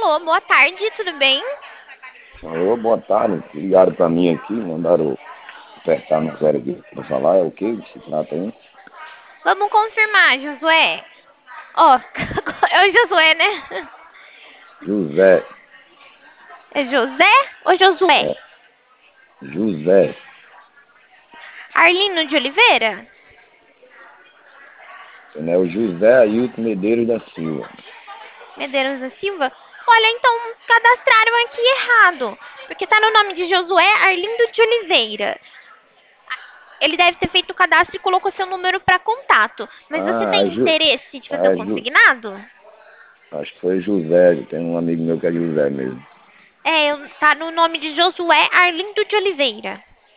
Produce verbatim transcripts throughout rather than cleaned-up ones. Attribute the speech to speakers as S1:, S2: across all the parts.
S1: Alô, boa tarde, tudo bem?
S2: Alô, boa tarde. Ligaram para mim aqui, mandaram apertar no zero aqui para falar. É o que que se trata aí?
S1: Vamos confirmar, Josué. Ó, é o Josué, né?
S2: José.
S1: É José ou Josué?
S2: É, José.
S1: Arlindo de Oliveira?
S2: É o José Ailton Medeiros da Silva.
S1: Medeiros da Silva? Olha, então cadastraram aqui errado. Porque tá no nome de Josué Arlindo de Oliveira. Ele deve ter feito o cadastro e colocou seu número para contato. Mas você
S2: Ah, é
S1: tem
S2: Ju,
S1: interesse de fazer o
S2: é Ju,
S1: consignado?
S2: acho que foi José. Tem um amigo meu que é José mesmo.
S1: É, tá no nome de Josué Arlindo de Oliveira.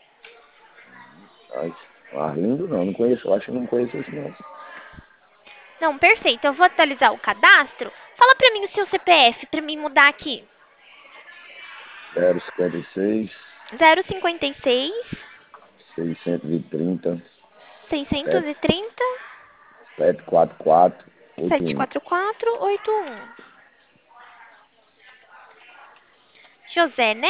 S2: Mas, Arlindo não, não conheço. Eu acho que não conheço esse não.
S1: Não, perfeito. Eu vou atualizar o cadastro. Fala pra mim o seu C P F pra mim mudar aqui.
S2: zero cinquenta e seis,
S1: zero cinquenta e seis,
S2: seiscentos e trinta,
S1: seiscentos e trinta,
S2: sete quatro quatro, oito
S1: setecentos e
S2: um.
S1: quarenta e quatro, oitenta e um. José, né?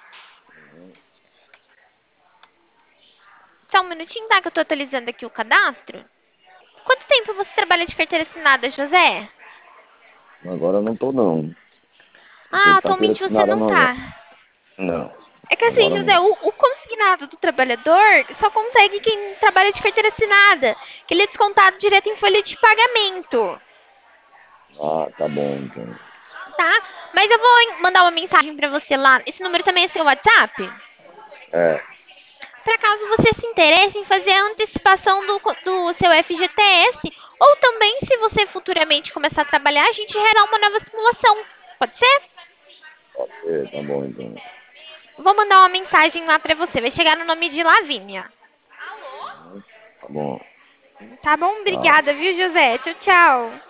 S1: Só um minutinho, tá? Que eu tô atualizando aqui o cadastro. Quanto tempo você trabalha de carteira assinada, José?
S2: Agora eu não tô não. Não tô
S1: Ah,
S2: de carteira
S1: atualmente você
S2: assinada
S1: não
S2: não,
S1: tá.
S2: não. Não,
S1: É que assim,
S2: agora
S1: José,
S2: não.
S1: o, o consignado do trabalhador só consegue quem trabalha de carteira assinada, que ele é descontado direto em folha de pagamento.
S2: Ah, tá bom, então.
S1: Tá? Mas eu vou mandar uma mensagem pra você lá. Esse número também é seu WhatsApp?
S2: É,
S1: Para caso você se interesse em fazer a antecipação do, do seu F G T S, ou também, se você futuramente começar a trabalhar, a gente gerar uma nova simulação. Pode ser?
S2: pode ser, tá bom, então.
S1: Vou mandar uma mensagem lá pra você. Vai chegar no nome de Lavínia.
S2: Uhum. Tá bom,
S1: Tá bom?
S2: tchau.
S1: Obrigada, viu, José? Tchau, tchau.